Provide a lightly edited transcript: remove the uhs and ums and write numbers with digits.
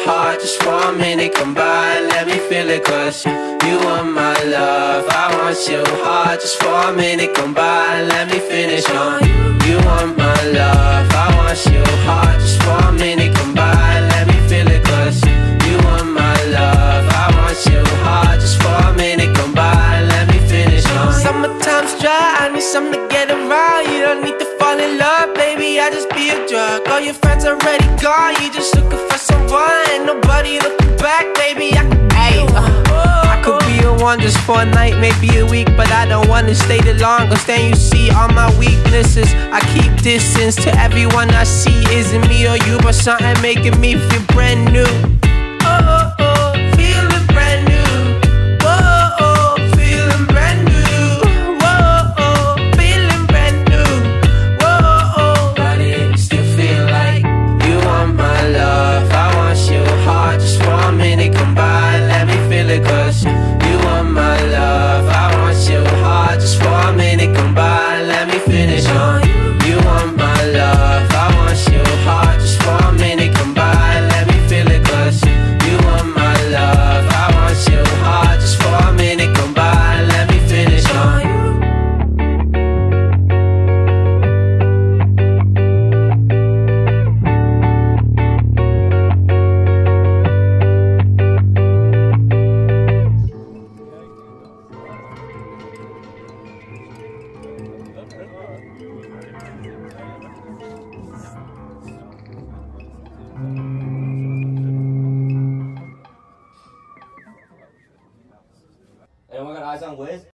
heart just for a minute. Come by and let me feel it, cause you want my love. I want your heart just for a minute. Come by and let me finish on you. You want my love. I want your heart just for a minute. Come by and let me feel it, cause you want my love. I want your heart just for a minute. Come by and let me finish on you. Summertime's dry, I need something to get around. You don't need to fall in love, baby, I just be a drug. All your friends already gone, you just looking for someone. Ain't nobody looking back, baby, I could be a one just for a night, maybe a week, but I don't wanna stay too long, cause then you see all my weaknesses. I keep distance to everyone I see. Isn't me or you, but something making me feel brand new. Feeling brand new. Feeling brand new. Feeling brand new. But it still feel like you want my love. I want your heart just for a minute. Come by and let me feel it, cause you want my love. I want your heart just for a minute. Come by and let me finish on you. You want my love. I want your heart just for a minute. Come by and let me feel it, cause you want my love. I want your heart just for a minute. Come by and let me finish on you. Anyone got eyes on Wiz?